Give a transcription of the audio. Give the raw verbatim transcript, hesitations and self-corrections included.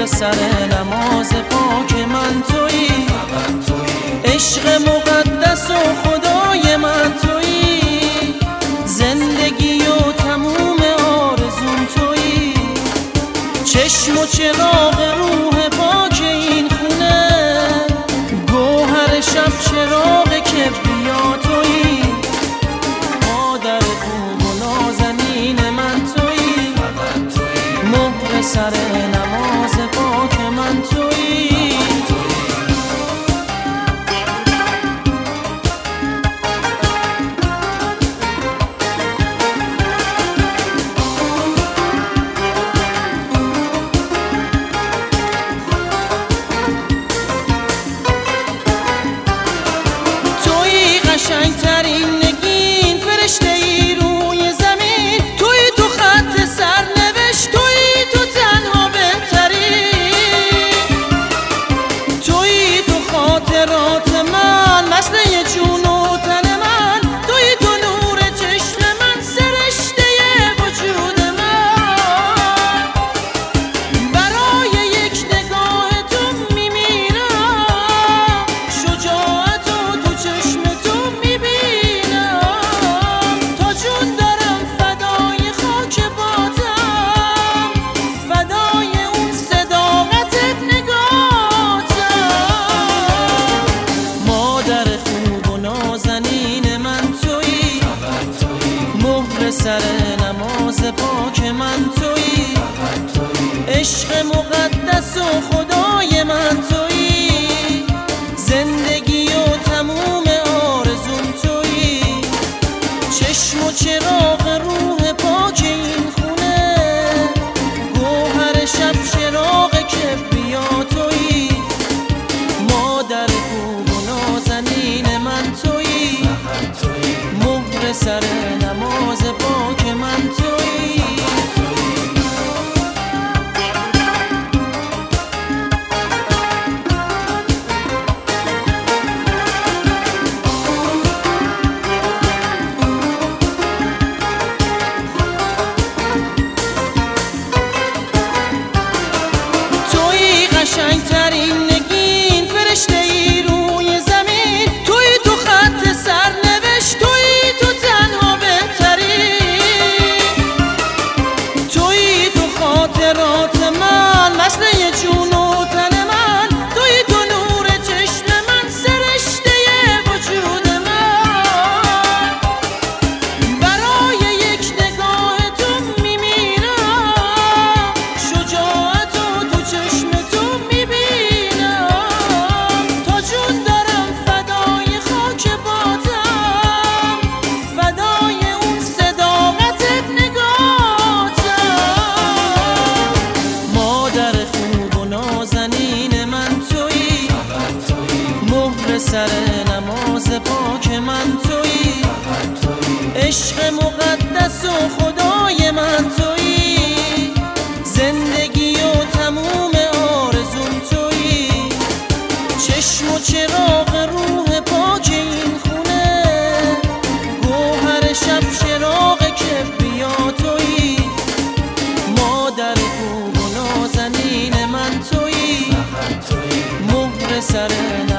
سر نماز پاک من تویی، عشق مقدس و خدای من تویی، زندگی و تموم آرزوم تویی، چشم و چراغ روح پاک این خونه، گوهر شب چراغ کبریا تویی، مادر خوب و نازنین من تویی، مهر سر نماز پاک من تویی. قشنگترین نگین فرشته ای روی زمین، توی تو خط سرنوشت، توی تو تنها بهتری، توی تو خاطرات من مسئله جون و تن من، توی تو نور چشم من سرشته وجود من، برای یک نگاه تو میمیرم، شجاعت و تو چشم سر نماز پاک من تویی، عشق مقدس و خدای من تویی، زندگی و تموم آرزوم تویی، چشم و چراغ روح پاک این خونه، گوهر شب چراغ کبریا تویی، مادر خوب و نازنین من تویی، مهر سر نماز پاک من تویی. تویی قشنگترین نگین فرشته ای روی زمین، توی تو خط سرنوشت، توی تو تنها بهتری، توی تو خاطرات من مسئله جون و تن من، توی تو نور چشم من سرشته وجود من، برای یک نگاه تو میمیرم، شجاعت و تو چشم تو میبینم، تا جون دارم فدای خاک بادم، فدای اون صداقتت نگاتم، مادر خوب و نازنین من تویی، مهر سر نماز پاک من تویی، عشق مقدس و خدای من تویی، زندگی و تموم آرزوم تویی، چشم و چراغ روح پاک این خونه، گوهر شب چراغ کبریا تویی، مادر خوب و نازنین من تویی، مهر سر